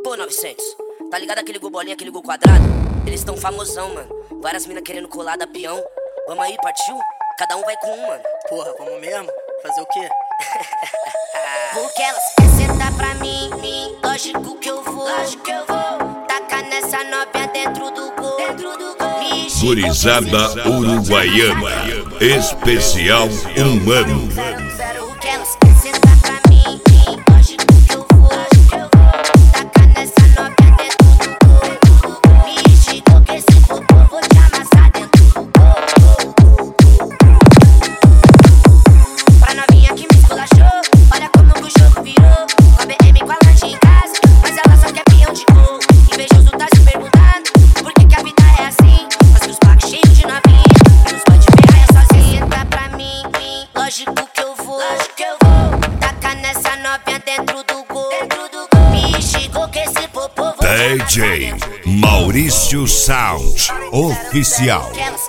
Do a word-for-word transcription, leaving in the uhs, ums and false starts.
Pô, novecentos, tá ligado aquele gol bolinha, aquele gol quadrado? Eles tão famosão, mano. Várias minas querendo colar da peão. Vamos aí, partiu? Cada um vai com um, mano. Porra, vamos mesmo? Fazer o quê? Porque elas querem sentar pra mim, mim. Lógico que eu vou, lógico que eu vou. Tacar nessa novinha dentro do gol, dentro do gol. Gurizada Uruguaiana, especial humano. Porque elas querem sentar pra mim, mim. Lógico que eu vou, lógico que eu vou. Tacar nessa novinha dentro do gol, dentro do gol. Me esticou que esse popô vou te amassar dentro do gol. Pra novinha que me esculachou, olha como que o jogo virou. Com a B M com a lanche em casa, mas ela só quer peão de gol. Invejoso tá se perguntando por que que a vida é assim. Mas que os pacos cheios de novinha e os pode ferrar sozinha. Senta pra mim, mim, lógico que eu vou, lógico que eu vou. Tacar nessa novinha dentro do gol, dentro do gol. Me esticou que esse popô vou D J Maurício Sound Oficial.